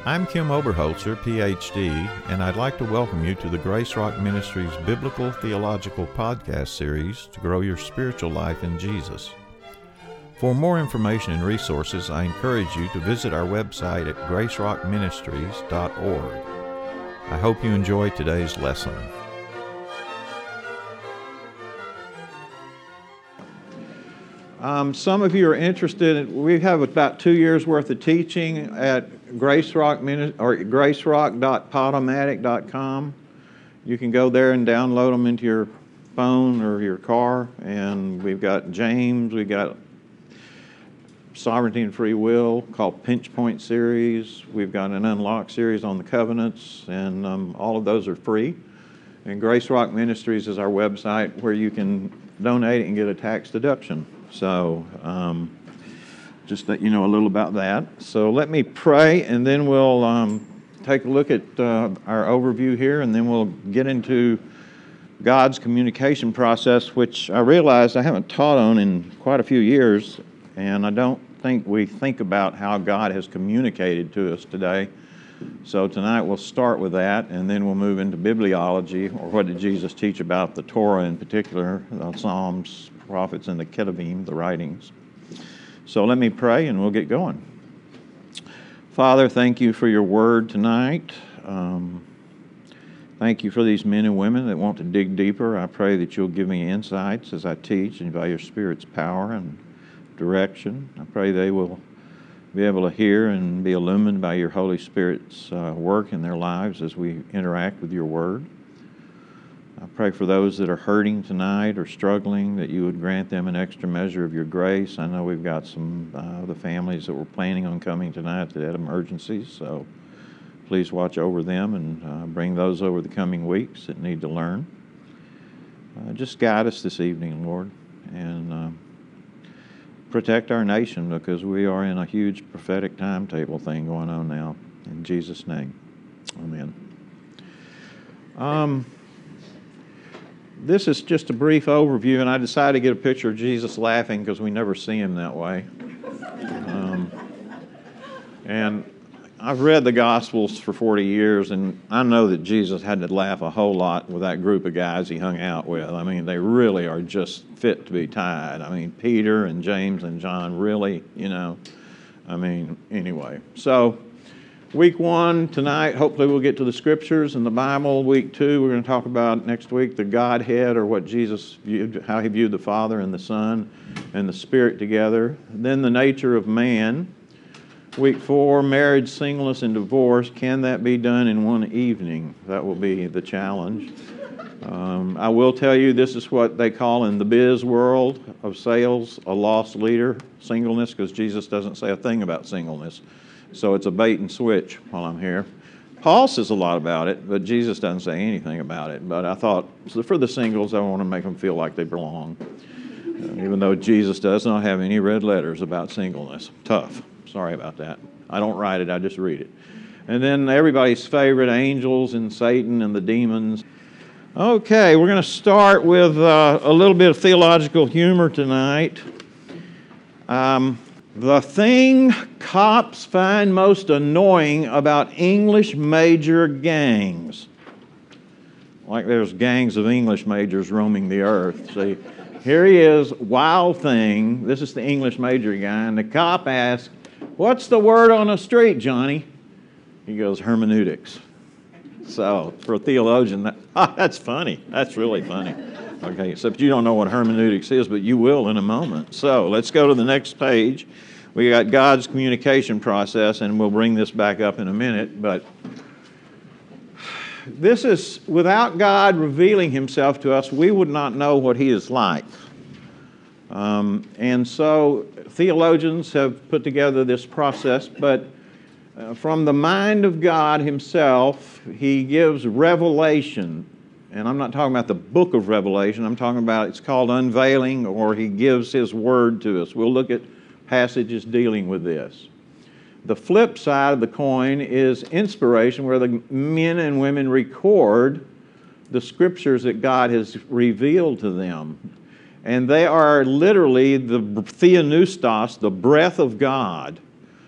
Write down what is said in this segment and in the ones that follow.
I'm Kim Oberholzer, Ph.D., and I'd like to welcome you to the Grace Rock Ministries Biblical Theological Podcast Series to grow your spiritual life in Jesus. For more information and resources, I encourage you to visit our website at gracerockministries.org. I hope you enjoy today's lesson. Some of you are interested. We have about 2 years worth of teaching at Grace Rock or gracerock.podomatic.com. You can go there and download them into your phone or your car. And we've got James, we've got Sovereignty and Free Will called Pinch Point series. We've got an Unlocked series on the covenants, and all of those are free. And Grace Rock Ministries is our website where you can donate and get a tax deduction. So just let you know a little about that. So let me pray, and then we'll take a look at our overview here, and then we'll get into God's communication process, which I realized I haven't taught on in quite a few years, and I don't think we think about how God has communicated to us today. So tonight we'll start with that, and then we'll move into bibliology, or what did Jesus teach about the Torah in particular, the Psalms, prophets, and the Ketuvim, the writings. So let me pray and we'll get going. Father, thank you for your word tonight. Thank you for these men and women that want to dig deeper. I pray that you'll give me insights as I teach, and by your Spirit's power and direction. I pray they will be able to hear and be illumined by your Holy Spirit's work in their lives as we interact with your word. I pray for those that are hurting tonight or struggling, that you would grant them an extra measure of your grace. I know we've got some of the families that were planning on coming tonight that had emergencies, so please watch over them and bring those over the coming weeks that need to learn. Just guide us this evening, Lord, and protect our nation, because we are in a huge prophetic timetable thing going on now. In Jesus' name, amen. This is just a brief overview, and I decided to get a picture of Jesus laughing because we never see him that way. And I've read the Gospels for 40 years, and I know that Jesus had to laugh a whole lot with that group of guys he hung out with. I mean, they really are just fit to be tied. I mean, Peter and James and John really, anyway. So, week 1 tonight, hopefully we'll get to the scriptures and the Bible. Week 2, we're going to talk about next week the Godhead, or what Jesus viewed, how he viewed the Father and the Son and the Spirit together. Then the nature of man. Week 4, marriage, singleness, and divorce. Can that be done in one evening? That will be the challenge. I will tell you, this is what they call in the biz world of sales a lost leader, singleness, because Jesus doesn't say a thing about singleness. So it's a bait and switch while I'm here. Paul says a lot about it, but Jesus doesn't say anything about it. But I thought, so for the singles, I want to make them feel like they belong. Even though Jesus does not have any red letters about singleness. Tough. Sorry about that. I don't write it, I just read it. And then everybody's favorite, angels and Satan and the demons. Okay, we're going to start with a little bit of theological humor tonight. The thing cops find most annoying about English major gangs. Like there's gangs of English majors roaming the earth. See, here he is, wild thing. This is the English major guy, and the cop asks, "What's the word on the street, Johnny?" He goes, "Hermeneutics." So, for a theologian, that's funny. That's really funny. Okay, except you don't know what hermeneutics is, but you will in a moment. So, let's go to the next page. We got God's communication process, and we'll bring this back up in a minute, but this is, without God revealing himself to us, we would not know what he is like. And so theologians have put together this process, but from the mind of God himself, he gives revelation. And I'm not talking about the book of Revelation. I'm talking about, it's called unveiling, or he gives his word to us. We'll look at passages dealing with this. The flip side of the coin is inspiration, where the men and women record the scriptures that God has revealed to them. And they are literally the theopneustos, the breath of God.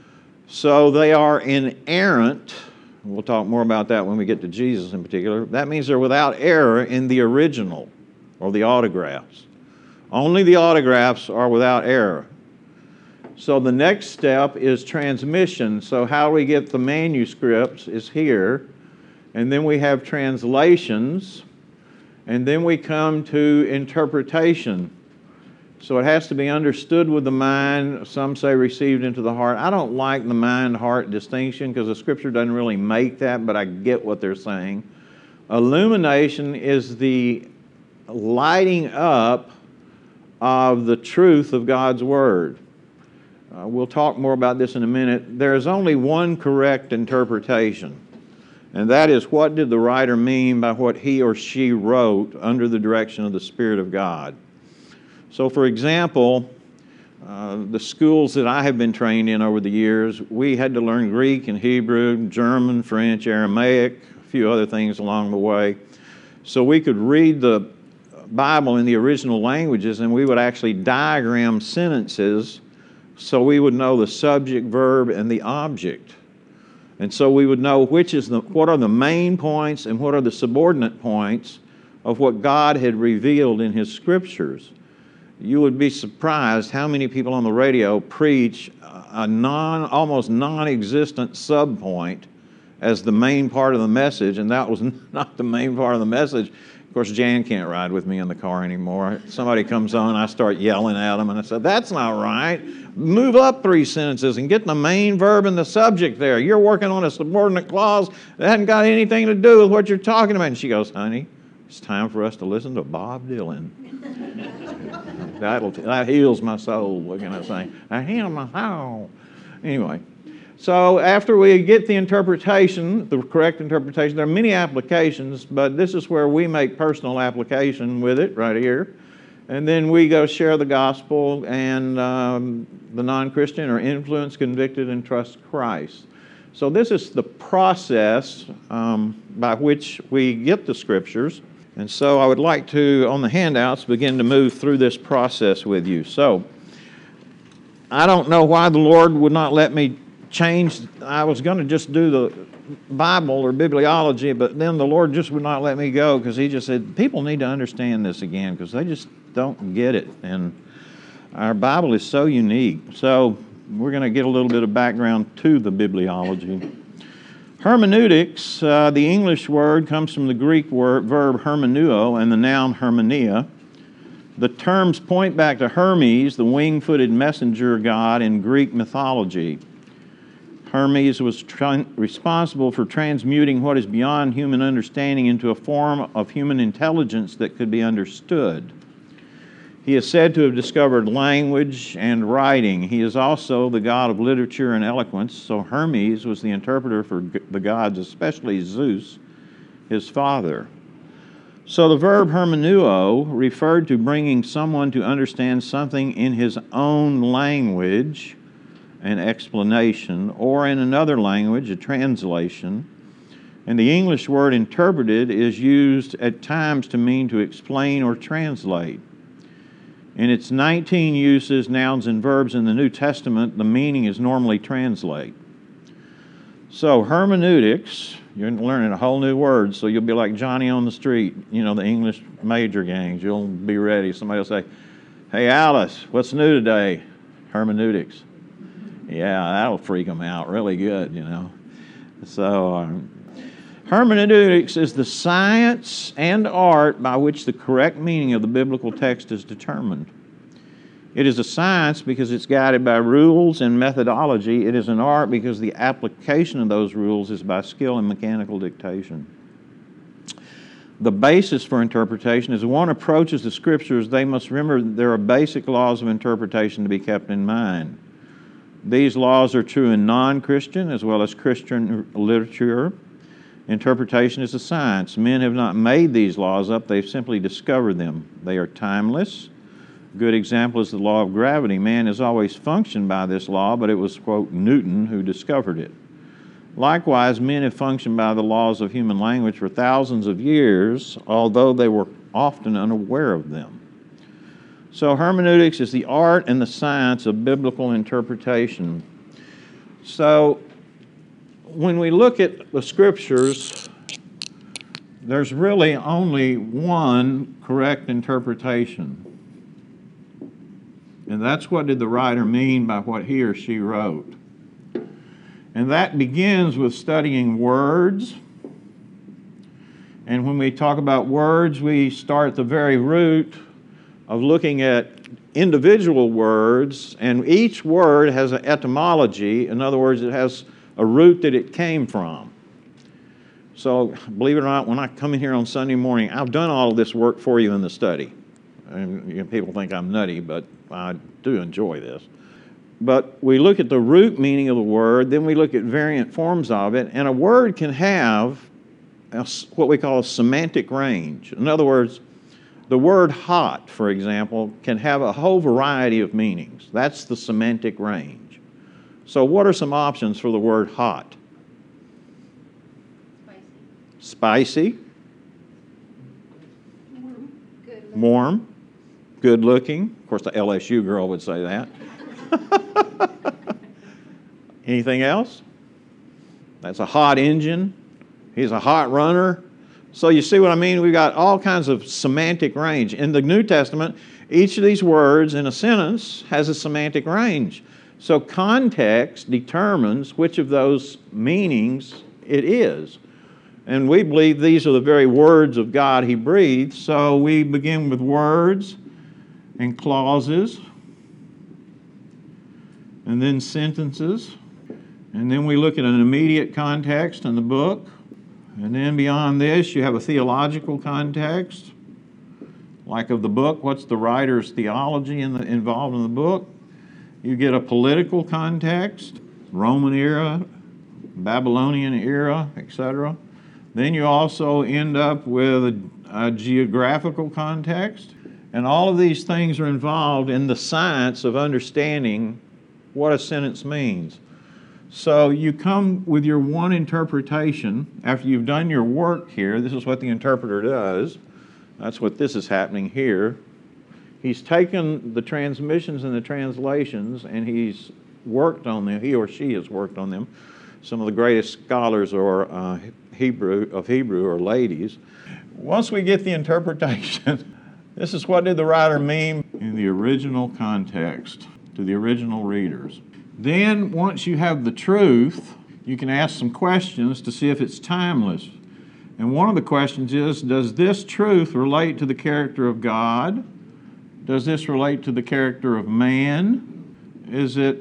So they are inerrant. We'll talk more about that when we get to Jesus in particular. That means they're without error in the original or the autographs. Only the autographs are without error. So the next step is transmission. So how we get the manuscripts is here. And then we have translations. And then we come to interpretation. So it has to be understood with the mind. Some say received into the heart. I don't like the mind-heart distinction because the Scripture doesn't really make that, but I get what they're saying. Illumination is the lighting up of the truth of God's Word. We'll talk more about this in a minute. There is only one correct interpretation, and that is, what did the writer mean by what he or she wrote under the direction of the Spirit of God? So, for example, the schools that I have been trained in over the years, we had to learn Greek and Hebrew, German, French, Aramaic, a few other things along the way. So we could read the Bible in the original languages, and we would actually diagram sentences so we would know the subject, verb, and the object. And so we would know what are the main points and what are the subordinate points of what God had revealed in His Scriptures. You would be surprised how many people on the radio preach a almost non-existent subpoint as the main part of the message, and that was not the main part of the message. Of course, Jan can't ride with me in the car anymore. Somebody comes on, I start yelling at them, and I said, "That's not right. Move up 3 sentences and get the main verb and the subject there. You're working on a subordinate clause that hasn't got anything to do with what you're talking about." And she goes, "Honey, it's time for us to listen to Bob Dylan." That heals my soul. What can I say? I heal my soul. Anyway, so after we get the interpretation, the correct interpretation, there are many applications, but this is where we make personal application with it right here. And then we go share the gospel, and the non-Christian are influenced, convicted, and trust Christ. So this is the process by which we get the Scriptures. And so I would like to, on the handouts, begin to move through this process with you. So I don't know why the Lord would not let me change. I was going to just do the Bible or bibliology, but then the Lord just would not let me go because He just said, people need to understand this again because they just don't get it. And our Bible is so unique. So we're going to get a little bit of background to the bibliology. Hermeneutics, the English word, comes from the Greek verb hermeneuo and the noun hermeneia. The terms point back to Hermes, the wing-footed messenger god in Greek mythology. Hermes was responsible for transmuting what is beyond human understanding into a form of human intelligence that could be understood. He is said to have discovered language and writing. He is also the god of literature and eloquence, so Hermes was the interpreter for the gods, especially Zeus, his father. So the verb hermeneuo referred to bringing someone to understand something in his own language, an explanation, or in another language, a translation. And the English word interpreted is used at times to mean to explain or translate. In its 19 uses, nouns and verbs in the New Testament, the meaning is normally translate. So hermeneutics, you're learning a whole new word, so you'll be like Johnny on the street, the English major gangs. You'll be ready. Somebody will say, "Hey, Alice, what's new today?" Hermeneutics. Yeah, that'll freak them out really good, So hermeneutics is the science and art by which the correct meaning of the biblical text is determined. It is a science because it's guided by rules and methodology. It is an art because the application of those rules is by skill and mechanical dictation. The basis for interpretation is one approaches the Scriptures, they must remember that there are basic laws of interpretation to be kept in mind. These laws are true in non-Christian as well as Christian literature. Interpretation is a science. Men have not made these laws up, they've simply discovered them. They are timeless. A good example is the law of gravity. Man has always functioned by this law, but it was, quote, Newton who discovered it. Likewise, men have functioned by the laws of human language for thousands of years, although they were often unaware of them. So hermeneutics is the art and the science of biblical interpretation. So when we look at the Scriptures, there's really only one correct interpretation. And that's what did the writer mean by what he or she wrote. And that begins with studying words. And when we talk about words, we start at the very root of looking at individual words, and each word has an etymology. In other words, it has a root that it came from. So, believe it or not, when I come in here on Sunday morning, I've done all of this work for you in the study. And people think I'm nutty, but I do enjoy this. But we look at the root meaning of the word, then we look at variant forms of it, and a word can have what we call a semantic range. In other words, the word hot, for example, can have a whole variety of meanings. That's the semantic range. So what are some options for the word hot? Spicy. Warm. Good looking. Of course, the LSU girl would say that. Anything else? That's a hot engine. He's a hot runner. So you see what I mean? We've got all kinds of semantic range. In the New Testament, each of these words in a sentence has a semantic range. So context determines which of those meanings it is. And we believe these are the very words of God He breathed. So we begin with words and clauses, and then sentences. And then we look at an immediate context in the book. And then beyond this, you have a theological context, like of the book, what's the writer's theology involved in the book. You get a political context, Roman era, Babylonian era, etc. Then you also end up with a geographical context. And all of these things are involved in the science of understanding what a sentence means. So you come with your one interpretation. After you've done your work here, this is what the interpreter does. That's what this is happening here. He's taken the transmissions and the translations, and he's worked on them. He or she has worked on them. Some of the greatest scholars of Hebrew are ladies. Once we get the interpretation, this is what did the writer mean in the original context to the original readers. Then, once you have the truth, you can ask some questions to see if it's timeless. And one of the questions is, does this truth relate to the character of God? Does this relate to the character of man? Is it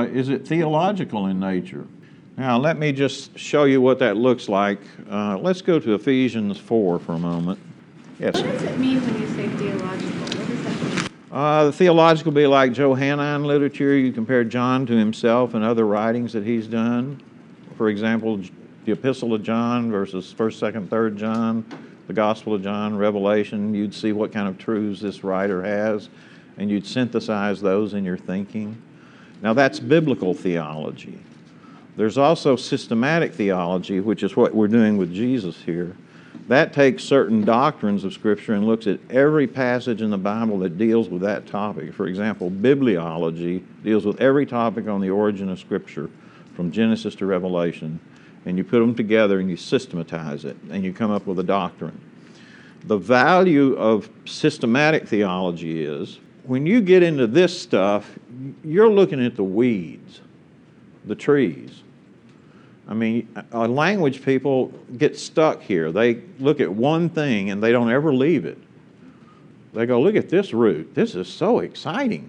theological in nature? Now, let me just show you what that looks like. Let's go to Ephesians 4 for a moment. Yes? What does it mean when you say theological? What does that mean? The theological would be like Johannine literature. You compare John to himself and other writings that he's done. For example, the Epistle of John versus 1st, 2nd, 3rd John, the Gospel of John, Revelation. You'd see what kind of truths this writer has, and you'd synthesize those in your thinking. Now, that's biblical theology. There's also systematic theology, which is what we're doing with Jesus here. That takes certain doctrines of Scripture and looks at every passage in the Bible that deals with that topic. For example, bibliology deals with every topic on the origin of Scripture, from Genesis to Revelation, and you put them together and you systematize it, and you come up with a doctrine. The value of systematic theology is, when you get into this stuff, you're looking at the weeds, the trees. I mean, language people get stuck here. They look at one thing and they don't ever leave it. They go, look at this root. This is so exciting.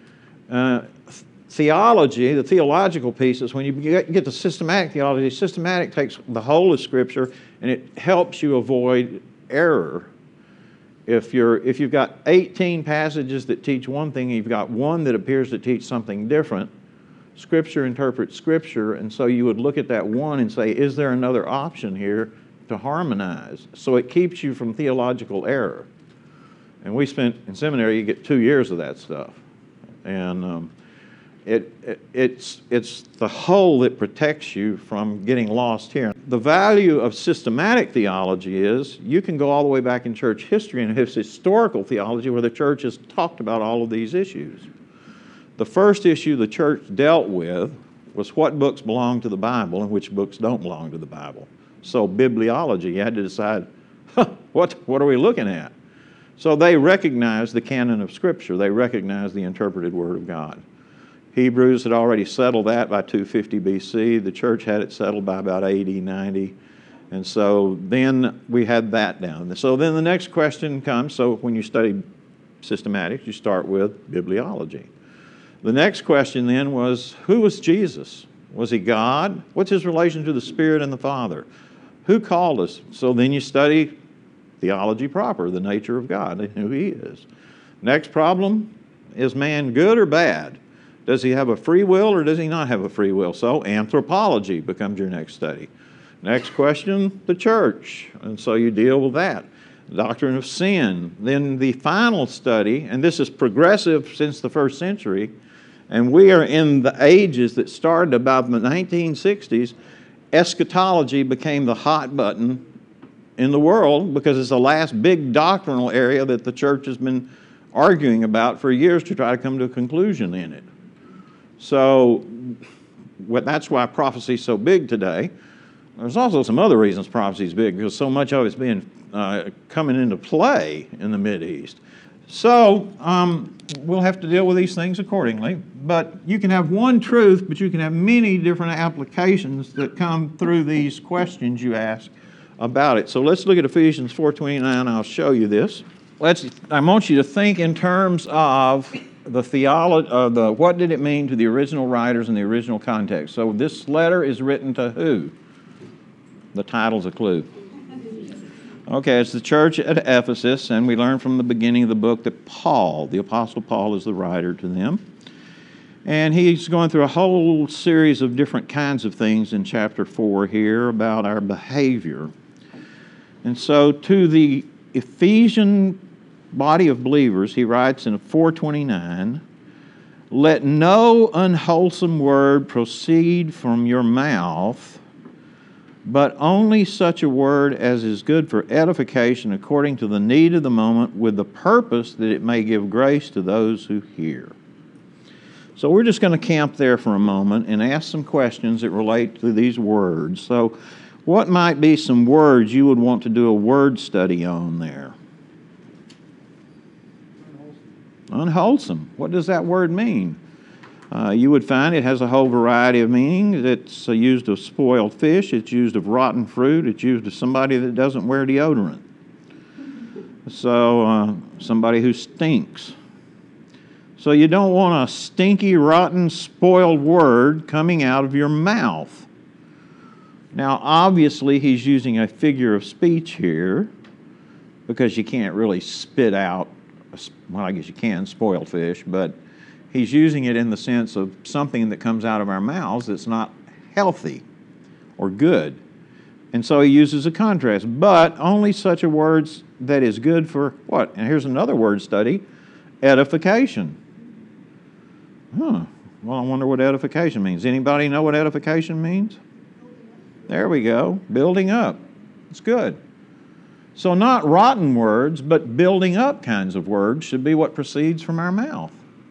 Theology, the theological pieces, when you get to systematic theology, systematic takes the whole of Scripture and it helps you avoid error. If you've got 18 passages that teach one thing and you've got one that appears to teach something different, Scripture interprets Scripture, and so you would look at that one and say, is there another option here to harmonize? So it keeps you from theological error. And we spent, in seminary, you get 2 years of that stuff. And it's the whole that protects you from getting lost here. The value of systematic theology is you can go all the way back in church history and have historical theology where the church has talked about all of these issues. The first issue the church dealt with was what books belong to the Bible and which books don't belong to the Bible. So bibliology, you had to decide, what are we looking at? So they recognized the canon of Scripture. They recognized the interpreted Word of God. Hebrews had already settled that by 250 BC. The church had it settled by about 80, 90. And so then we had that down. So then the next question comes, so when you study systematics, you start with bibliology. The next question then was, who was Jesus? Was he God? What's his relation to the Spirit and the Father? Who called us? So then you study theology proper, the nature of God and who he is. Next problem, is man good or bad? Does he have a free will or does he not have a free will? So anthropology becomes your next study. Next question, the church. And so you deal with that. Doctrine of sin. Then the final study, and this is progressive since the first century, and we are in the ages that started about the 1960s. Eschatology became the hot button in the world because it's the last big doctrinal area that the church has been arguing about for years to try to come to a conclusion in it. So that's why prophecy is so big today. There's also some other reasons prophecy is big, because so much of it's being coming into play in the Mideast. So we'll have to deal with these things accordingly. But you can have one truth, but you can have many different applications that come through these questions you ask about it. So let's look at Ephesians 4:29. I'll show you this. I want you to think in terms of the theology, what did it mean to the original writers in the original context. So this letter is written to who? The title's a clue. Okay, it's the church at Ephesus, and we learn from the beginning of the book that Paul, the Apostle Paul, is the writer to them. And he's going through a whole series of different kinds of things in chapter 4 here about our behavior. And so to the Ephesian body of believers, he writes in 4:29, "Let no unwholesome word proceed from your mouth, but only such a word as is good for edification according to the need of the moment, with the purpose that it may give grace to those who hear." So we're just going to camp there for a moment and ask some questions that relate to these words. So what might be some words you would want to do a word study on there? Unwholesome. What does that word mean? You would find it has a whole variety of meanings. It's used of spoiled fish. It's used of rotten fruit. It's used of somebody that doesn't wear deodorant. So somebody who stinks. So you don't want a stinky, rotten, spoiled word coming out of your mouth. Now, obviously, he's using a figure of speech here because you can't really spit out, well, I guess you can, spoiled fish, but he's using it in the sense of something that comes out of our mouths that's not healthy or good. And so he uses a contrast, but only such a word that is good for what? And here's another word study, edification. Well, I wonder what edification means. Anybody know what edification means? There we go, building up. It's good. So not rotten words, but building up kinds of words should be what proceeds from our mouth.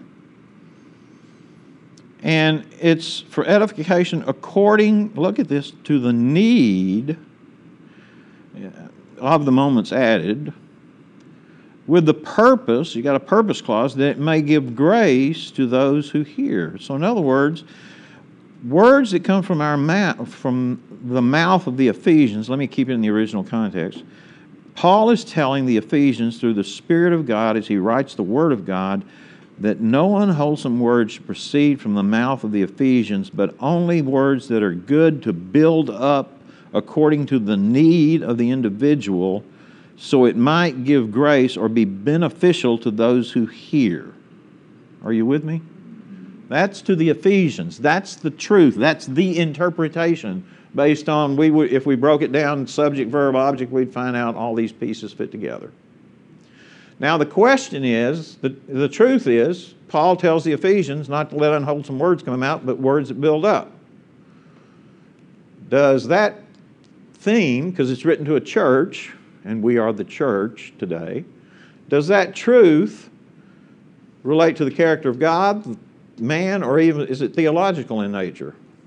And it's for edification according, look at this, to the need of the moments added, with the purpose, you got a purpose clause, that it may give grace to those who hear. So in other words that come from our from the mouth of the Ephesians, let me keep it in the original context. Paul is telling the Ephesians through the Spirit of God as he writes the Word of God that no unwholesome words should proceed from the mouth of the Ephesians, but only words that are good to build up according to the need of the individual, so it might give grace or be beneficial to those who hear. Are you with me? That's to the Ephesians. That's the truth. That's the interpretation based on, if we broke it down subject, verb, object, we'd find out all these pieces fit together. Now the question is, the truth is, Paul tells the Ephesians not to let unwholesome words come out, but words that build up. Does that theme, because it's written to a church, and we are the church today, does that truth relate to the character of God, man, or even is it theological in nature?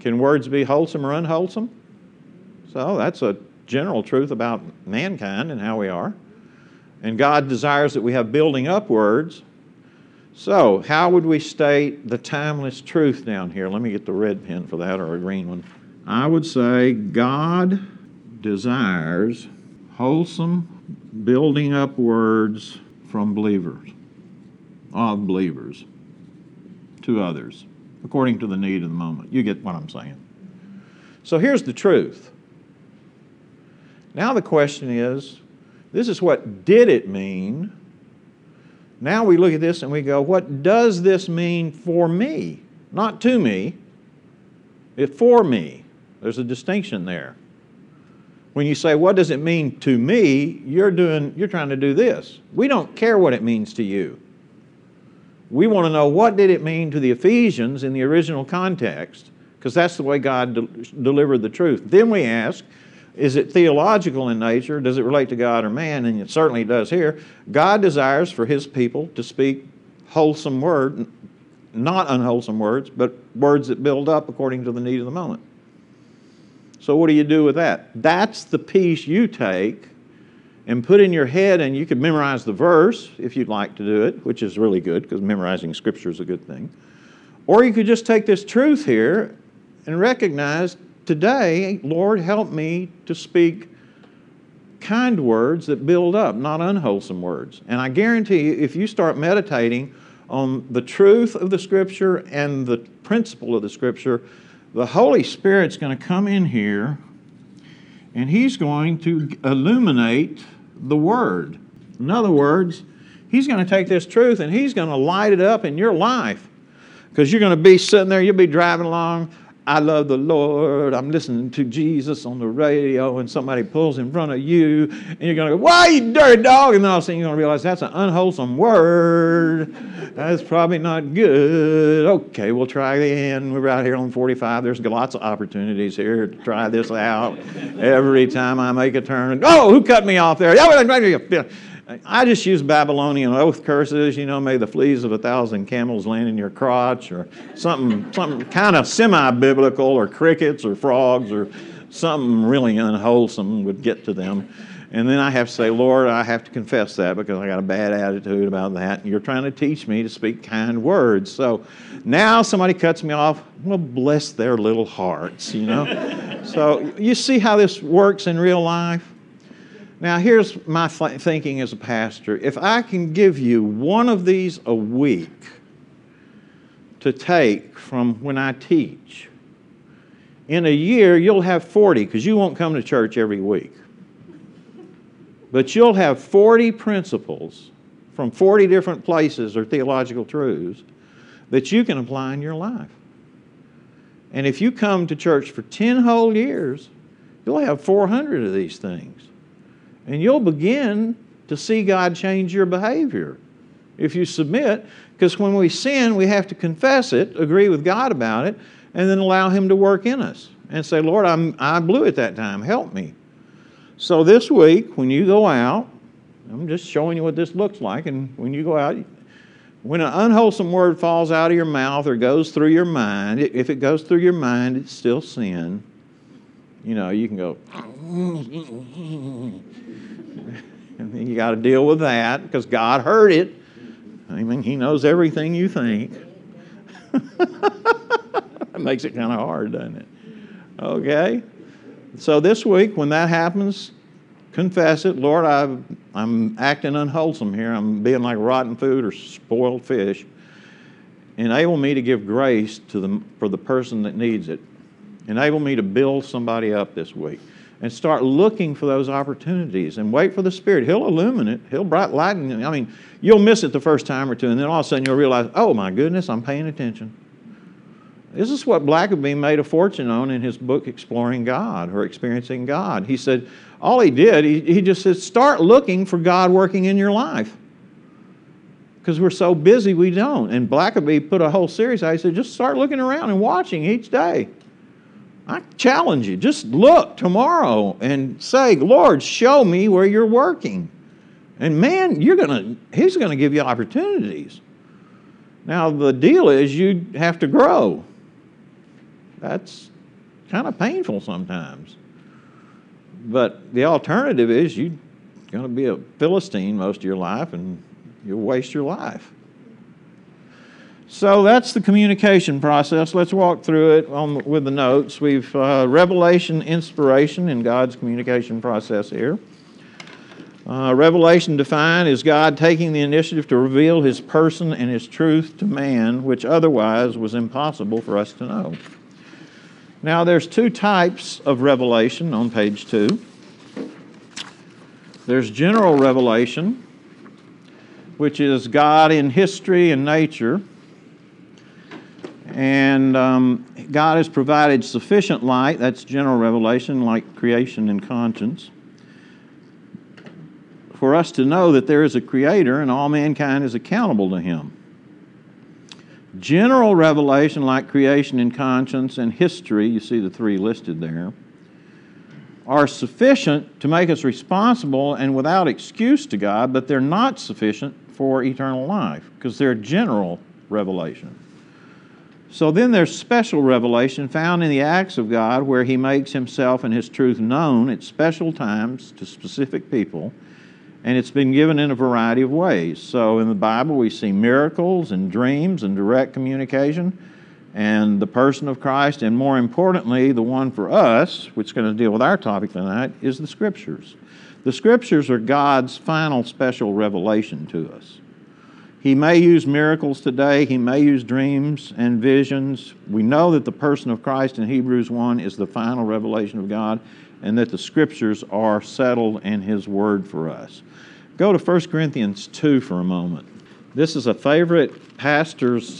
Can words be wholesome or unwholesome? So that's a general truth about mankind and how we are. And God desires that we have building up words. So how would we state the timeless truth down here? Let me get the red pen for that, or a green one. I would say God desires wholesome building up words from believers, of believers, to others, according to the need of the moment. You get what I'm saying. So here's the truth. Now the question is, this is what did it mean? Now we look at this and we go, what does this mean for me? Not to me, it's for me. There's a distinction there. When you say, what does it mean to me, you're trying to do this. We don't care what it means to you. We want to know, what did it mean to the Ephesians in the original context, because that's the way God delivered the truth. Then we ask, is it theological in nature? Does it relate to God or man? And it certainly does here. God desires for His people to speak wholesome word, not unwholesome words, but words that build up according to the need of the moment. So what do you do with that? That's the piece you take and put in your head, and you could memorize the verse if you'd like to do it, which is really good because memorizing Scripture is a good thing. Or you could just take this truth here and recognize, today, Lord, help me to speak kind words that build up, not unwholesome words. And I guarantee you, if you start meditating on the truth of the Scripture and the principle of the Scripture, the Holy Spirit's going to come in here and He's going to illuminate the Word. In other words, He's going to take this truth and He's going to light it up in your life. Because you're going to be sitting there, you'll be driving along, I love the Lord, I'm listening to Jesus on the radio, and somebody pulls in front of you, and you're going to go, why, you dirty dog? And then all of a sudden you're going to realize that's an unwholesome word. That's probably not good. Okay, we'll try again. We're out here on 45. There's lots of opportunities here to try this out. Every time I make a turn, oh, who cut me off there? I just use Babylonian oath curses, may the fleas of 1,000 camels land in your crotch, or something kind of semi-biblical, or crickets or frogs, or something really unwholesome would get to them. And then I have to say, Lord, I have to confess that because I got a bad attitude about that. And you're trying to teach me to speak kind words. So now somebody cuts me off, well, bless their little hearts, So you see how this works in real life? Now, here's my thinking as a pastor. If I can give you one of these a week to take from when I teach, in a year you'll have 40, because you won't come to church every week. But you'll have 40 principles from 40 different places or theological truths that you can apply in your life. And if you come to church for 10 whole years, you'll have 400 of these things. And you'll begin to see God change your behavior if you submit, because when we sin, we have to confess it, agree with God about it, and then allow Him to work in us and say, Lord, I blew it that time. Help me. So this week, when you go out, I'm just showing you what this looks like, and when you go out, when an unwholesome word falls out of your mouth or goes through your mind, if it goes through your mind, it's still sin. You can go, and then you got to deal with that because God heard it. I mean, He knows everything you think. That makes it kind of hard, doesn't it? Okay? So this week, when that happens, confess it. Lord, I'm acting unwholesome here. I'm being like rotten food or spoiled fish. Enable me to give grace for the person that needs it. Enable me to build somebody up this week. And start looking for those opportunities and wait for the Spirit. He'll illumine it. He'll bright lighten it. I mean, you'll miss it the first time or two, and then all of a sudden you'll realize, oh my goodness, I'm paying attention. This is what Blackaby made a fortune on in his book, Exploring God, or Experiencing God. He said, all he did, he just said, start looking for God working in your life. Because we're so busy, we don't. And Blackaby put a whole series out. He said, just start looking around and watching each day. I challenge you, just look tomorrow and say, Lord, show me where you're working. And man, He's going to give you opportunities. Now, the deal is you have to grow. That's kind of painful sometimes. But the alternative is you're going to be a Philistine most of your life, and you'll waste your life. So that's the communication process. Let's walk through it with the notes. We've revelation, inspiration in God's communication process here. Revelation defined is God taking the initiative to reveal His person and His truth to man, which otherwise was impossible for us to know. Now there's two types of revelation on page 2. There's general revelation, which is God in history and nature. And God has provided sufficient light, that's general revelation, like creation and conscience, for us to know that there is a Creator and all mankind is accountable to Him. General revelation, like creation and conscience and history, you see the three listed there, are sufficient to make us responsible and without excuse to God, but they're not sufficient for eternal life because they're general revelation. So then there's special revelation found in the acts of God where He makes Himself and His truth known at special times to specific people, and it's been given in a variety of ways. So in the Bible we see miracles and dreams and direct communication and the person of Christ, and more importantly, the one for us, which is going to deal with our topic tonight, is the Scriptures. The Scriptures are God's final special revelation to us. He may use miracles today. He may use dreams and visions. We know that the person of Christ in Hebrews 1 is the final revelation of God, and that the Scriptures are settled in His Word for us. Go to 1 Corinthians 2 for a moment. This is a favorite pastor's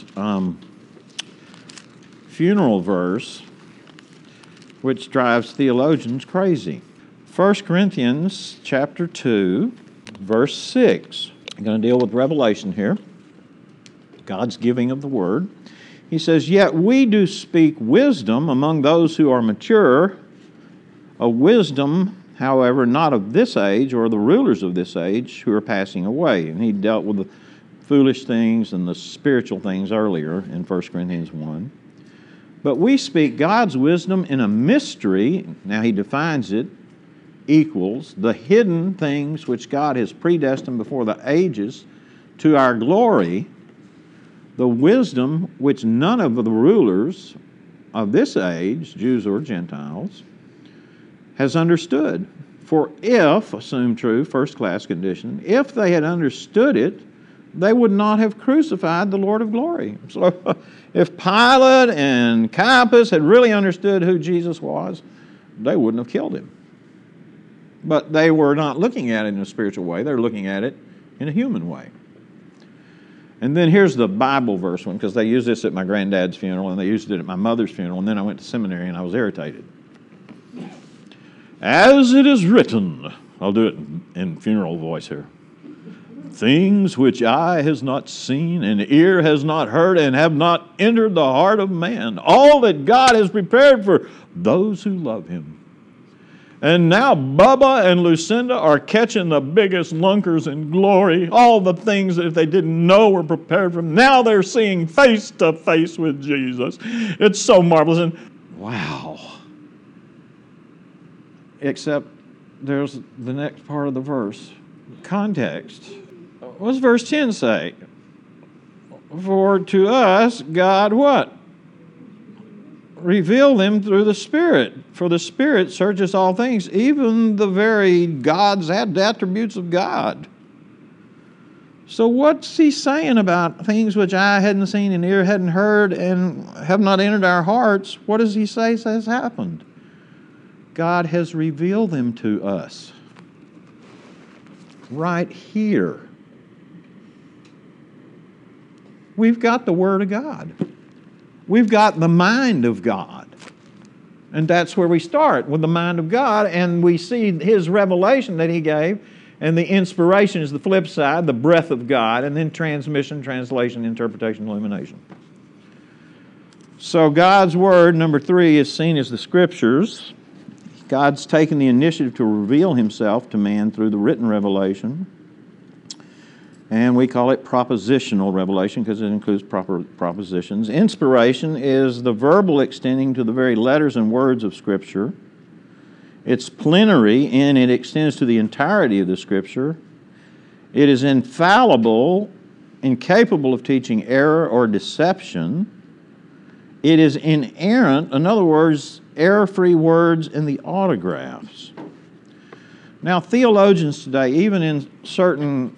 funeral verse, which drives theologians crazy. 1 Corinthians chapter 2, verse 6. I'm going to deal with revelation here, God's giving of the Word. He says, "Yet we do speak wisdom among those who are mature, a wisdom, however, not of this age or the rulers of this age who are passing away." And he dealt with the foolish things and the spiritual things earlier in 1 Corinthians 1. "But we speak God's wisdom in a mystery," now he defines it, equals the hidden things which God has predestined before the ages to our glory, the wisdom which none of the rulers of this age, Jews or Gentiles, has understood. For if, assume true, first-class condition, if they had understood it, they would not have crucified the Lord of glory. So if Pilate and Caiaphas had really understood who Jesus was, they wouldn't have killed Him. But they were not looking at it in a spiritual way. They were looking at it in a human way. And then here's the Bible verse one, because they used this at my granddad's funeral, and they used it at my mother's funeral, and then I went to seminary and I was irritated. "As it is written," I'll do it in funeral voice here, "things which eye has not seen and ear has not heard and have not entered the heart of man, all that God has prepared for those who love Him." And now Bubba and Lucinda are catching the biggest lunkers in glory. All the things that they didn't know were prepared for them. Now they're seeing face to face with Jesus. It's so marvelous. And wow. Except there's the next part of the verse. Context. What does verse 10 say? "For to us God" what? "Reveal them through the Spirit. For the Spirit searches all things, even the very God's attributes of God." So what's he saying about things which eye hadn't seen and ear hadn't heard and have not entered our hearts? What does he say has happened? God has revealed them to us. Right here. We've got the Word of God. We've got the mind of God. And that's where we start, with the mind of God, and we see His revelation that He gave, and the inspiration is the flip side, the breath of God, and then transmission, translation, interpretation, illumination. So God's Word, number 3, is seen as the Scriptures. God's taken the initiative to reveal Himself to man through the written revelation. And we call it propositional revelation because it includes proper propositions. Inspiration is the verbal extending to the very letters and words of Scripture. It's plenary, and it extends to the entirety of the Scripture. It is infallible, incapable of teaching error or deception. It is inerrant, in other words, error-free words in the autographs. Now, theologians today, even in certain,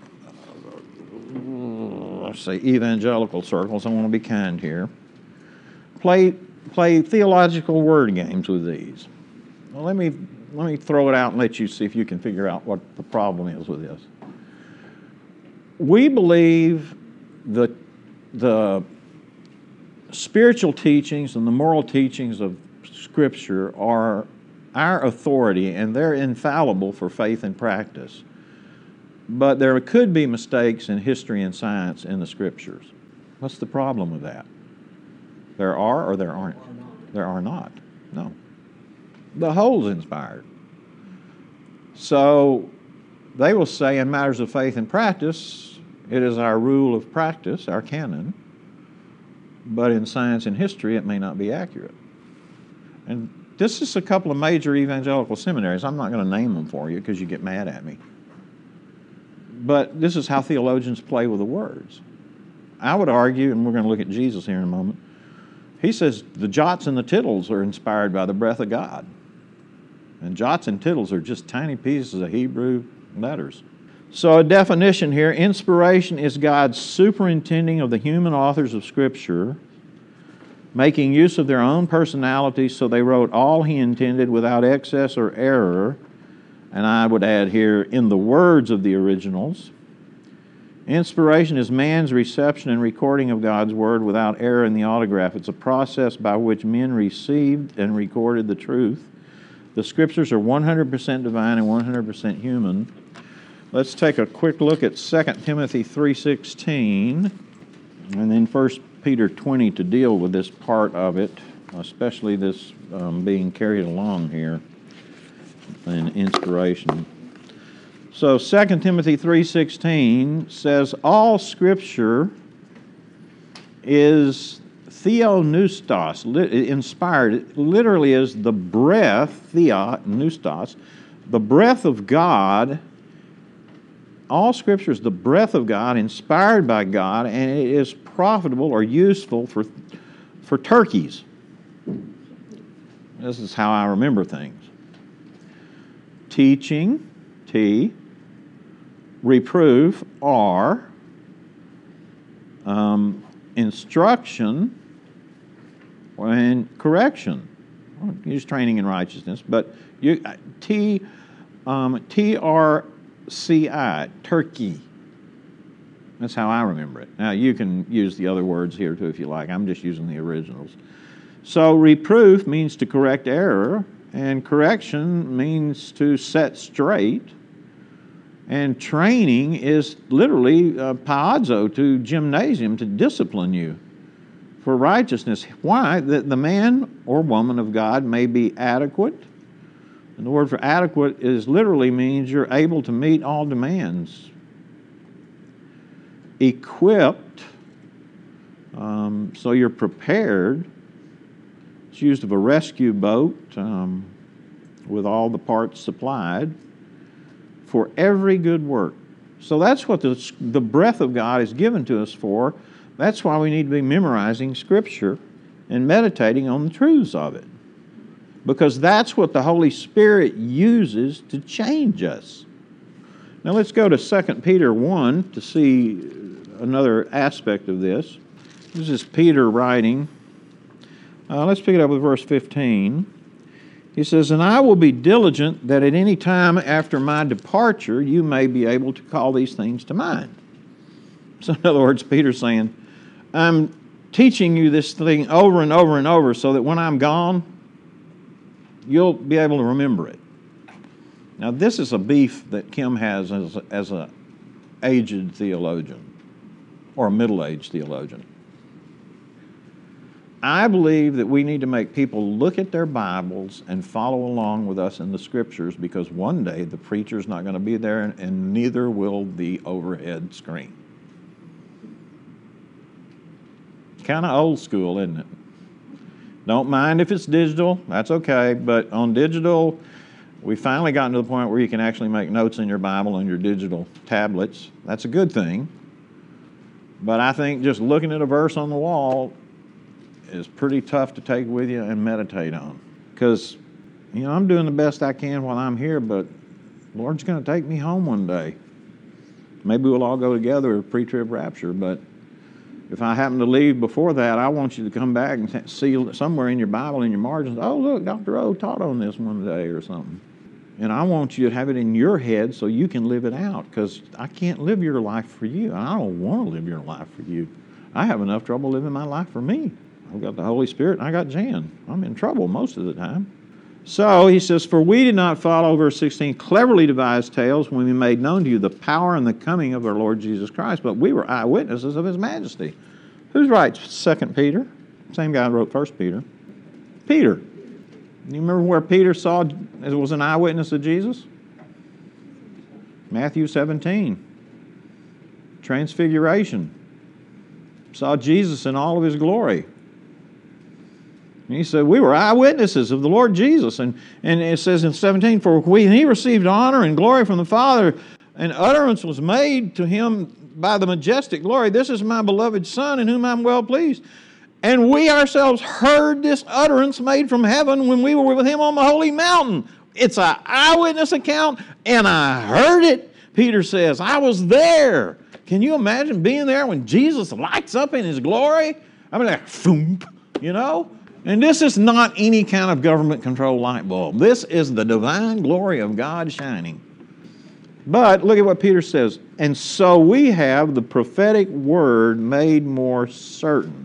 let's say, evangelical circles, I want to be kind here, play theological word games with these. Well, let me throw it out and let you see if you can figure out what the problem is with this. We believe that the spiritual teachings and the moral teachings of Scripture are our authority, and they're infallible for faith and practice. But there could be mistakes in history and science in the Scriptures. What's the problem with that? There are or there aren't? There are not. No. The whole's inspired. So they will say in matters of faith and practice, it is our rule of practice, our canon, but in science and history it may not be accurate. And this is a couple of major evangelical seminaries. I'm not going to name them for you because you get mad at me. But this is how theologians play with the words. I would argue, and we're going to look at Jesus here in a moment, he says the jots and the tittles are inspired by the breath of God. And jots and tittles are just tiny pieces of Hebrew letters. So a definition here, inspiration is God's superintending of the human authors of Scripture, making use of their own personalities so they wrote all He intended without excess or error. And I would add here, in the words of the originals. Inspiration is man's reception and recording of God's Word without error in the autograph. It's a process by which men received and recorded the truth. The Scriptures are 100% divine and 100% human. Let's take a quick look at 2 Timothy 3:16 and then 1 Peter 20 to deal with this part of it, especially this being carried along here in inspiration. So 2 Timothy 3:16 says, all Scripture is theopneustos, inspired. It literally is the breath, theopneustos, the breath of God. All Scripture is the breath of God, inspired by God, and it is profitable or useful for turkeys. This is how I remember things. Teaching, T, reproof, R, instruction, and correction. I don't use training in righteousness, but TRCI, turkey. That's how I remember it. Now, you can use the other words here too if you like. I'm just using the originals. So, reproof means to correct error, and correction means to set straight. And training is literally paizo, to gymnasium, to discipline you for righteousness. Why? That the man or woman of God may be adequate. And the word for adequate is literally means you're able to meet all demands. Equipped, so you're prepared. It's used of a rescue boat with all the parts supplied for every good work. So that's what the breath of God is given to us for. That's why we need to be memorizing Scripture and meditating on the truths of it. Because that's what the Holy Spirit uses to change us. Now let's go to 2 Peter 1 to see another aspect of this. This is Peter writing. Let's pick it up with verse 15. He says, and I will be diligent that at any time after my departure you may be able to call these things to mind. So in other words, Peter's saying, I'm teaching you this thing over and over and over so that when I'm gone, you'll be able to remember it. Now this is a beef that Kim has as an aged theologian or a middle-aged theologian. I believe that we need to make people look at their Bibles and follow along with us in the Scriptures, because one day the preacher's not going to be there and neither will the overhead screen. kind of old school, isn't it? Don't mind if it's digital, that's okay, but on digital, we finally gotten to the point where you can actually make notes in your Bible on your digital tablets. That's a good thing. But I think just looking at a verse on the wall is pretty tough to take with you and meditate on. Because, I'm doing the best I can while I'm here, but the Lord's going to take me home one day. Maybe we'll all go together at pre-trib rapture, but if I happen to leave before that, I want you to come back and see somewhere in your Bible, in your margins, oh, look, Dr. O taught on this one day or something. And I want you to have it in your head so you can live it out, because I can't live your life for you. And I don't want to live your life for you. I have enough trouble living my life for me. I've got the Holy Spirit and I got Jan. I'm in trouble most of the time. So he says, for we did not follow, verse 16, cleverly devised tales when we made known to you the power and the coming of our Lord Jesus Christ, but we were eyewitnesses of his majesty. Who writes 2 Peter? Same guy who wrote 1 Peter. Peter. You remember where Peter was an eyewitness of Jesus? Matthew 17. Transfiguration. Saw Jesus in all of his glory. And he said, we were eyewitnesses of the Lord Jesus. And it says in 17, for when he received honor and glory from the Father, and utterance was made to him by the majestic glory, this is my beloved Son in whom I'm well pleased. And we ourselves heard this utterance made from heaven when we were with him on the holy mountain. It's an eyewitness account, and I heard it. Peter says, I was there. Can you imagine being there when Jesus lights up in his glory? I mean, like, thump, And this is not any kind of government-controlled light bulb. This is the divine glory of God shining. But look at what Peter says. And so we have the prophetic word made more certain,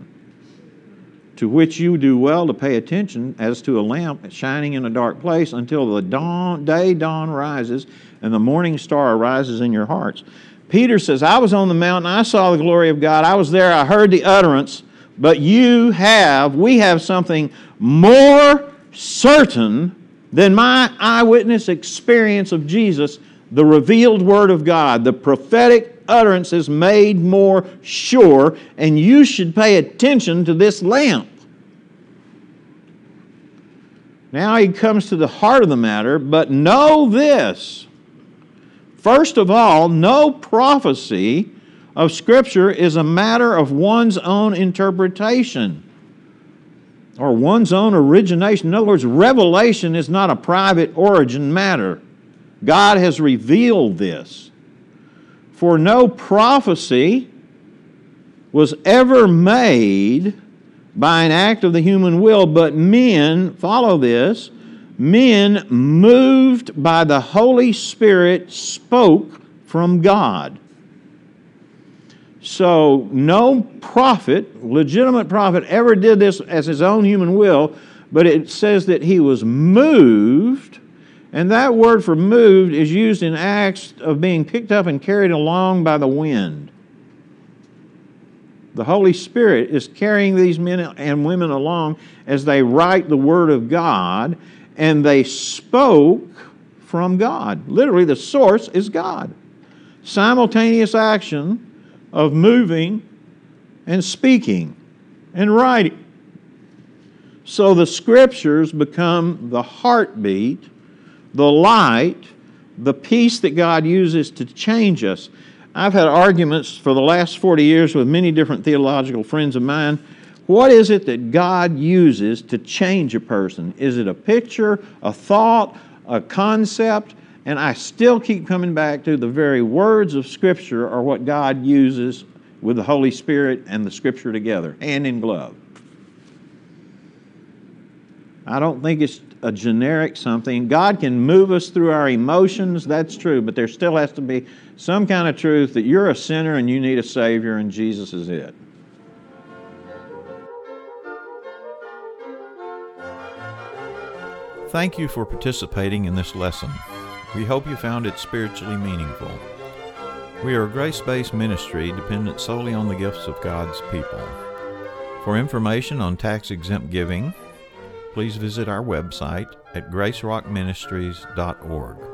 to which you do well to pay attention as to a lamp shining in a dark place until the day dawn rises and the morning star arises in your hearts. Peter says, I was on the mountain, I saw the glory of God, I was there, I heard the utterance, but we have something more certain than my eyewitness experience of Jesus, the revealed Word of God. The prophetic utterance is made more sure, and you should pay attention to this lamp. Now he comes to the heart of the matter, but know this. First of all, no prophecy of Scripture is a matter of one's own interpretation or one's own origination. In other words, revelation is not a private origin matter. God has revealed this. For no prophecy was ever made by an act of the human will, but men, follow this, men moved by the Holy Spirit spoke from God. So no prophet, legitimate prophet, ever did this as his own human will, but it says that he was moved, and that word for moved is used in Acts of being picked up and carried along by the wind. The Holy Spirit is carrying these men and women along as they write the Word of God, and they spoke from God. Literally, the source is God. Simultaneous action of moving and speaking and writing. So the Scriptures become the heartbeat, the light, the peace that God uses to change us. I've had arguments for the last 40 years with many different theological friends of mine. What is it that God uses to change a person? Is it a picture, a thought, a concept? And I still keep coming back to the very words of Scripture are what God uses with the Holy Spirit and the Scripture together, hand in glove. I don't think it's a generic something. God can move us through our emotions, that's true, but there still has to be some kind of truth that you're a sinner and you need a Savior and Jesus is it. Thank you for participating in this lesson. We hope you found it spiritually meaningful. We are a grace-based ministry dependent solely on the gifts of God's people. For information on tax-exempt giving, please visit our website at gracerockministries.org.